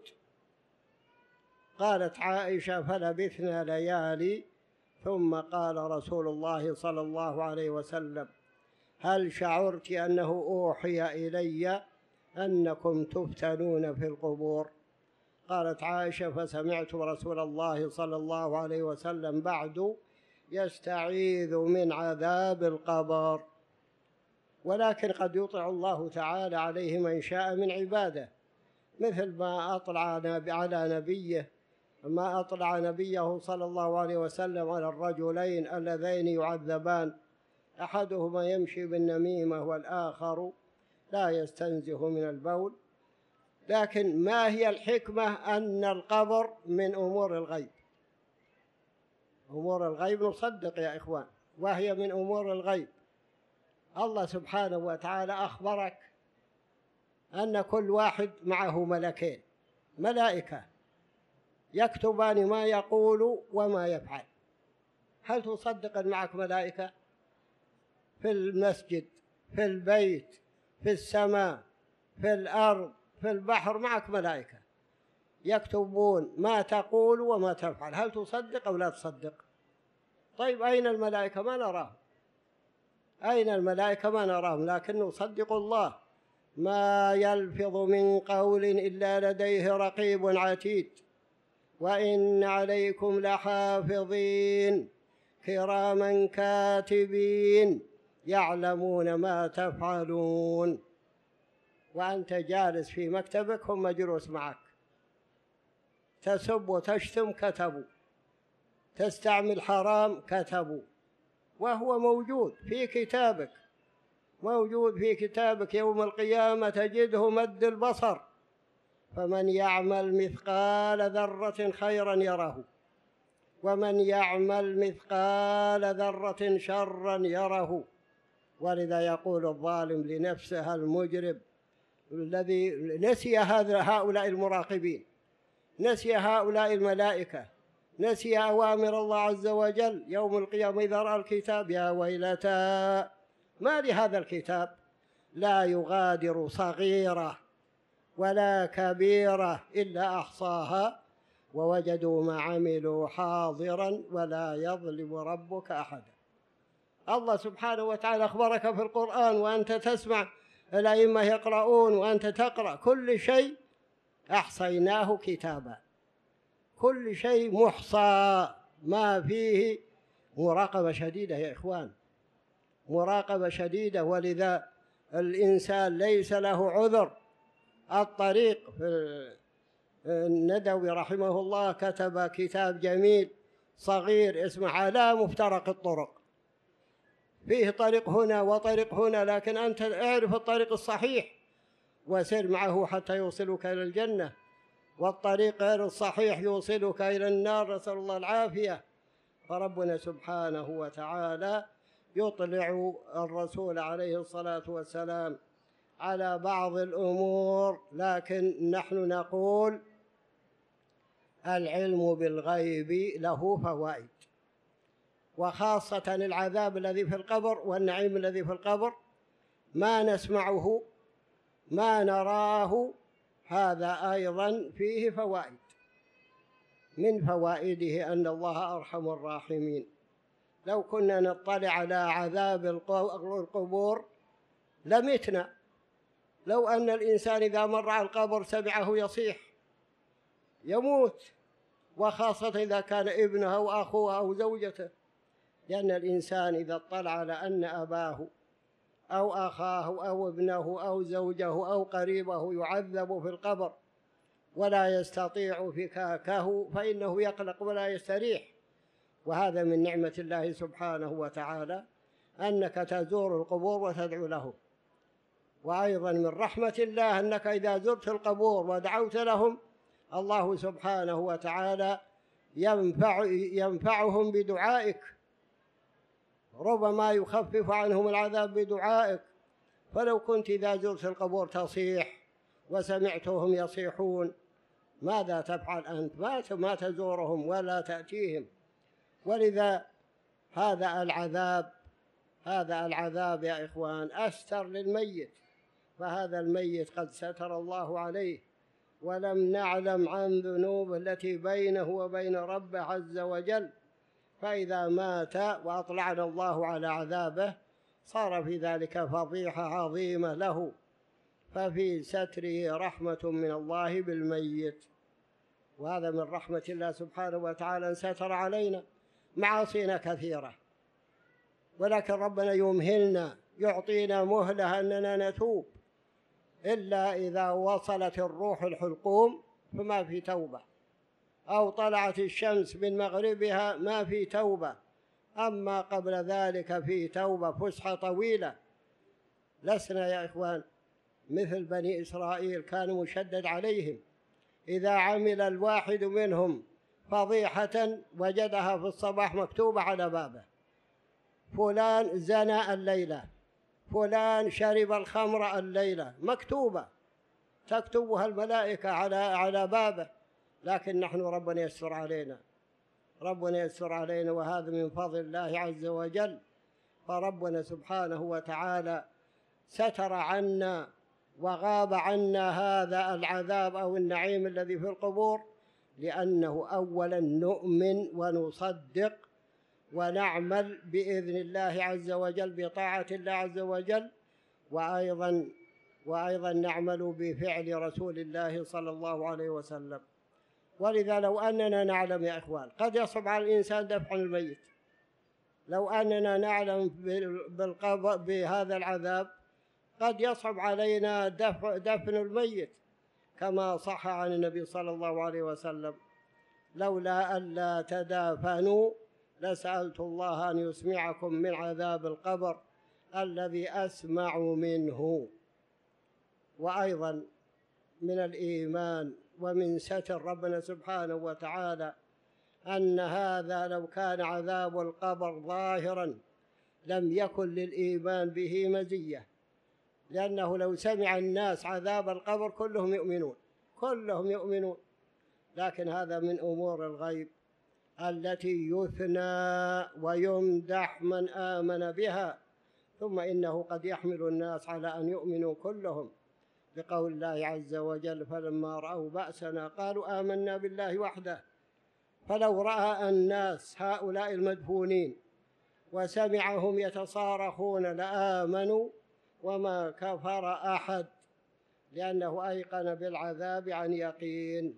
قالت عائشة: فلبثنا ليالي، ثم قال رسول الله صلى الله عليه وسلم: هل شعرت أنه أوحي إلي أنكم تفتنون في القبور؟ قالت عائشة: فسمعت رسول الله صلى الله عليه وسلم بعد يستعيذ من عذاب القبر. ولكن قد يطلع الله تعالى عليه من شاء من عباده، مثل ما أطلع على نبيه، ما أطلع نبيه صلى الله عليه وسلم على الرجلين اللذين يعذبان، أحدهما يمشي بالنميمة والآخر لا يستنزه من البول. لكن ما هي الحكمة أن القبر من أمور الغيب؟ أمور الغيب نصدق يا إخوان، وهي من أمور الغيب. الله سبحانه وتعالى أخبرك أن كل واحد معه ملكين، ملائكة يكتبان ما يقول وما يفعل. هل تصدق أن معك ملائكة؟ في المسجد، في البيت، في السماء، في الأرض، في البحر، معك ملائكة يكتبون ما تقول وما تفعل. هل تصدق أو لا تصدق؟ طيب أين الملائكة؟ ما نراهم. أين الملائكة؟ ما نراهم، لكن نصدق الله. ما يلفظ من قول إلا لديه رقيب عتيد وإن عليكم لحافظين كراما كاتبين يعلمون ما تفعلون. وأنت جالس في مكتبك هم جلوس معك، تسب وتشتم كتبوا، تستعمل حرام كتبوا، وهو موجود في كتابك، موجود في كتابك. يوم القيامة تجده مد البصر، فمن يعمل مثقال ذرة خيرا يره ومن يعمل مثقال ذرة شرا يره. ولذا يقول الظالم لنفسه المجرم الذي نسي هؤلاء المراقبين، نسي هؤلاء الملائكة، نسي أوامر الله عز وجل. يوم القيامة إذا رأى الكتاب: يا ويلتى ما لهذا الكتاب لا يغادر صغيرة ولا كبيرة إلا أحصاها ووجدوا ما عملوا حاضرا ولا يظلم ربك أحدا. الله سبحانه وتعالى أخبرك في القرآن وأنت تسمع الأئمة يقرؤون وأنت تقرأ، كل شيء أحصيناه كتابا، كل شيء محصى، ما فيه مراقبة شديدة يا إخوان، مراقبة شديدة. ولذا الإنسان ليس له عذر. الطريق في الندوي رحمه الله كتب كتاب جميل صغير اسمه على مفترق الطرق، فيه طريق هنا وطريق هنا، لكن أنت اعرف الطريق الصحيح وسر معه حتى يوصلك إلى الجنة، والطريق غير الصحيح يوصلك إلى النار، نسأل الله العافية. فربنا سبحانه وتعالى يطلع الرسول عليه الصلاة والسلام على بعض الأمور، لكن نحن نقول العلم بالغيب له فوائد، وخاصة العذاب الذي في القبر والنعيم الذي في القبر ما نسمعه ما نراه، هذا أيضا فيه فوائد. من فوائده أن الله أرحم الراحمين. لو كنا نطلع على عذاب القبور لمتنا. لو أن الإنسان إذا مر على القبر سمعه يصيح يموت، وخاصة إذا كان ابنه أو أخوه أو زوجته، لأن الإنسان إذا اطلع على أن أباه أو أخاه أو ابنه أو زوجه أو قريبه يعذب في القبر ولا يستطيع فكاكه فإنه يقلق ولا يستريح. وهذا من نعمة الله سبحانه وتعالى أنك تزور القبور وتدعو له، وأيضا من رحمة الله أنك إذا زرت القبور ودعوت لهم الله سبحانه وتعالى ينفعهم بدعائك، ربما يخفف عنهم العذاب بدعائك. فلو كنت إذا زرت القبور تصيح وسمعتهم يصيحون ماذا تفعل أنت؟ ما تزورهم ولا تأتيهم. ولذا هذا العذاب يا إخوان أستر للميت، فهذا الميت قد ستر الله عليه ولم نعلم عن ذنوبه التي بينه وبين ربه عز وجل. فإذا مات وأطلعنا الله على عذابه صار في ذلك فضيحة عظيمة له، ففي ستره رحمة من الله بالميت. وهذا من رحمة الله سبحانه وتعالى أن ستر علينا. معاصينا كثيرة، ولكن ربنا يمهلنا، يعطينا مهلة أننا نتوب، إلا إذا وصلت الروح الحلقوم فما في توبة، أو طلعت الشمس من مغربها ما في توبة. أما قبل ذلك في توبة، فسحة طويلة. لسنا يا إخوان مثل بني إسرائيل، كانوا مشدد عليهم، إذا عمل الواحد منهم فضيحة وجدها في الصباح مكتوبة على بابه: فلان زنى الليلة، فلان شرب الخمر الليلة، مكتوبة تكتبها الملائكة على بابه. لكن نحن ربنا يستر علينا، ربنا يستر علينا، وهذا من فضل الله عز وجل. فربنا سبحانه وتعالى ستر عنا وغاب عنا هذا العذاب أو النعيم الذي في القبور، لأنه أولا نؤمن ونصدق ونعمل بإذن الله عز وجل، بطاعة الله عز وجل، وأيضا نعمل بفعل رسول الله صلى الله عليه وسلم. ولذا لو أننا نعلم يا إخوان، قد يصعب على الإنسان دفع الميت، لو أننا نعلم بهذا العذاب قد يصعب علينا دفن الميت، كما صح عن النبي صلى الله عليه وسلم: لولا ألا تدافنوا لسألت الله أن يسمعكم من عذاب القبر الذي أسمع منه. وأيضا من الإيمان ومن ستر ربنا سبحانه وتعالى أن هذا لو كان عذاب القبر ظاهرا لم يكن للإيمان به مزية، لأنه لو سمع الناس عذاب القبر كلهم يؤمنون، لكن هذا من أمور الغيب التي يثنى ويمدح من آمن بها، ثم إنه قد يحمل الناس على أن يؤمنوا كلهم، بقول الله عز وجل: فلما رأوا بأسنا قالوا آمنا بالله وحده. فلو رأى الناس هؤلاء المدفونين وسمعهم يتصارخون لآمنوا، وما كفر أحد، لأنه أيقن بالعذاب عن يقين.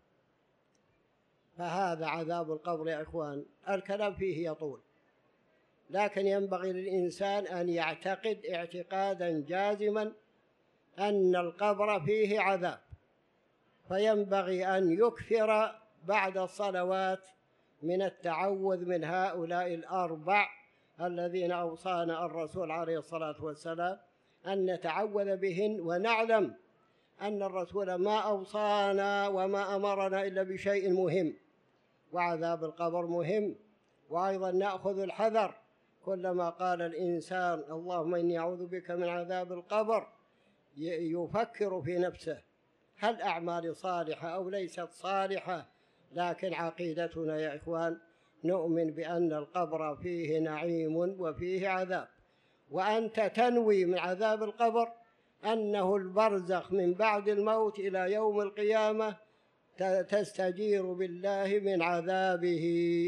فهذا عذاب القبر يا إخوان، الكلام فيه يطول، لكن ينبغي للإنسان أن يعتقد اعتقادا جازما أن القبر فيه عذاب، فينبغي أن يكثر بعد الصلوات من التعوذ من هؤلاء الأربع الذين أوصانا الرسول عليه الصلاة والسلام أن نتعوذ بهن، ونعلم أن الرسول ما أوصانا وما أمرنا إلا بشيء مهم، وعذاب القبر مهم. وأيضا نأخذ الحذر، كلما قال الإنسان اللهم إني أعوذ بك من عذاب القبر يفكر في نفسه هل أعمالي صالحة أو ليست صالحة. لكن عقيدتنا يا إخوان نؤمن بأن القبر فيه نعيم وفيه عذاب، وأنت تنوي من عذاب القبر أنه البرزخ من بعد الموت إلى يوم القيامة، تستجير بالله من عذابه.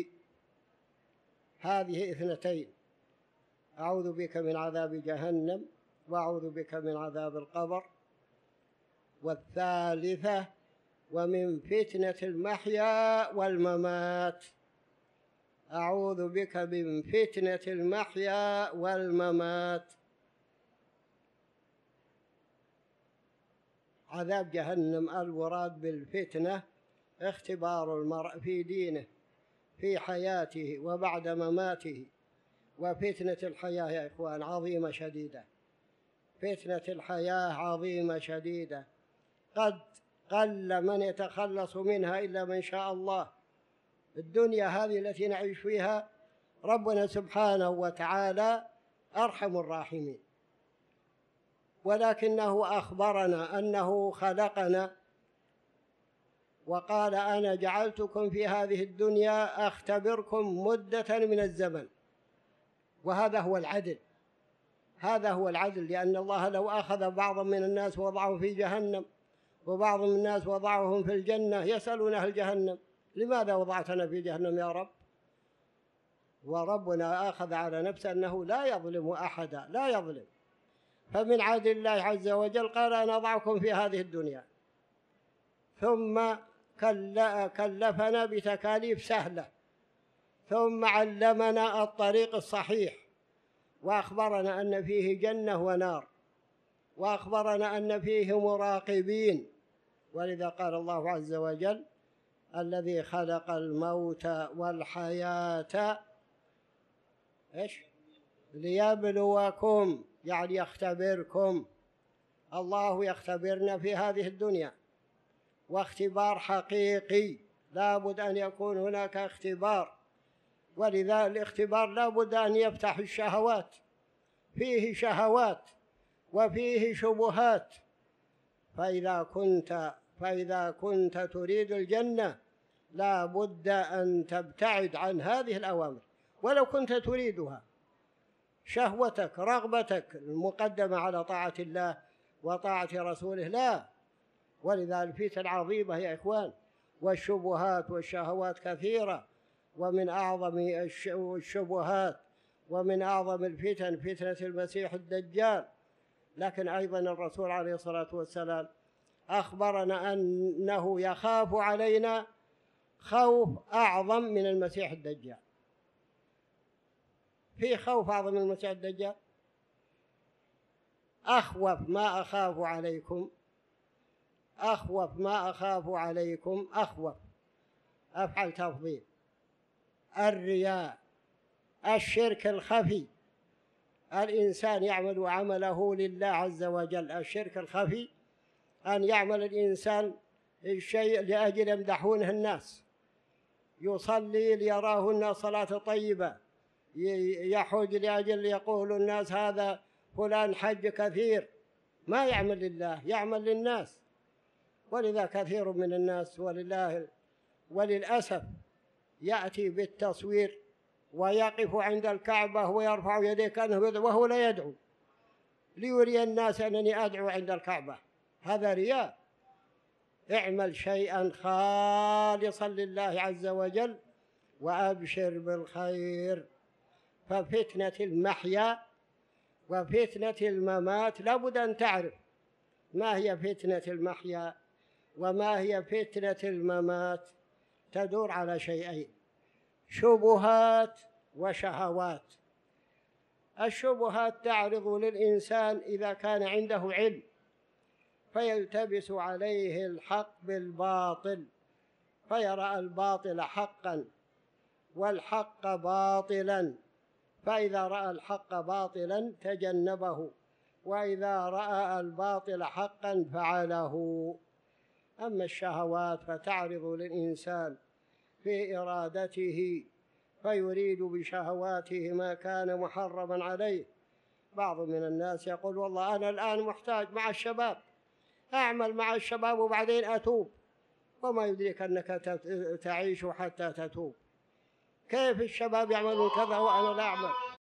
هذه اثنتين: أعوذ بك من عذاب جهنم، وأعوذ بك من عذاب القبر. والثالثة: ومن فتنة المحيا والممات، أعوذ بك من فتنة المحيا والممات. عذاب جهنم المراد بالفتنة اختبار المرء في دينه في حياته وبعد مماته. وفتنة الحياة يا إخوان عظيمة شديدة، فتنة الحياة عظيمة شديدة، قد قل من يتخلص منها إلا من شاء الله. الدنيا هذه التي نعيش فيها ربنا سبحانه وتعالى أرحم الراحمين، ولكنه أخبرنا أنه خلقنا وقال أنا جعلتكم في هذه الدنيا أختبركم مدة من الزمن. وهذا هو العدل، هذا هو العدل، لأن الله لو أخذ بعضا من الناس وضعه في جهنم وبعض من الناس وضعهم في الجنة يسألون أهل جهنم لماذا وضعتنا في جهنم يا رب؟ وربنا أخذ على نفسه أنه لا يظلم أحدا، لا يظلم. فمن عدل الله عز وجل قال أنا أضعكم في هذه الدنيا، ثم كلفنا بتكاليف سهلة، ثم علمنا الطريق الصحيح، وأخبرنا أن فيه جنة ونار، وأخبرنا أن فيه مراقبين. ولذا قال الله عز وجل الذي خلق الموت والحياة ليبلوكم، يعني يختبركم. الله يختبرنا في هذه الدنيا، واختبار حقيقي، لا بد أن يكون هناك اختبار. ولذا الاختبار لا بد أن يفتح الشهوات، فيه شهوات وفيه شبهات. فإذا كنت تريد الجنة لا بد أن تبتعد عن هذه الأوامر، ولو كنت تريدها، شهوتك رغبتك المقدمة على طاعة الله وطاعة رسوله لا. ولذا الفتن عظيمة يا إخوان، والشبهات والشهوات كثيرة، ومن أعظم الشبهات ومن أعظم الفتن فتنة المسيح الدجال. لكن أيضا الرسول عليه الصلاة والسلام أخبرنا أنه يخاف علينا خوف أعظم من المسيح الدجال. في خوف أعظم من المسيح الدجال؟ أخوف ما أخاف عليكم، أخوف ما أخاف عليكم، أخوف أفعل تفضيل، الرياء، الشرك الخفي. الإنسان يعمل عمله لله عز وجل. الشرك الخفي أن يعمل الإنسان الشيء لأجل يمدحونه الناس، يصلي ليراه الناس صلاة طيبة، يحج لأجل يقول الناس هذا فلان حج كثير. ما يعمل لله، يعمل للناس. ولذا كثير من الناس وللأسف يأتي بالتصوير ويقف عند الكعبة ويرفع يديه كأنه وهو لا يدعو، ليري الناس أنني أدعو عند الكعبة. هذا رياء. اعمل شيئا خالصا لله عز وجل وأبشر بالخير. ففتنة المحيا وفتنة الممات لابد أن تعرف ما هي فتنة المحيا وما هي فتنة الممات. تدور على شيئين: شبهات وشهوات. الشبهات تعرض للإنسان إذا كان عنده علم، فيلتبس عليه الحق بالباطل، فيرى الباطل حقا والحق باطلا، فإذا رأى الحق باطلا تجنبه، وإذا رأى الباطل حقا فعله. أما الشهوات فتعرض للإنسان في إرادته، فيريد بشهواته ما كان محرما عليه. بعض من الناس يقول والله أنا الآن محتاج مع الشباب، أعمل مع الشباب وبعدين أتوب، وما يدريك أنك تعيش حتى تتوب. كيف الشباب يعملون كذا وأنا لا أعمل؟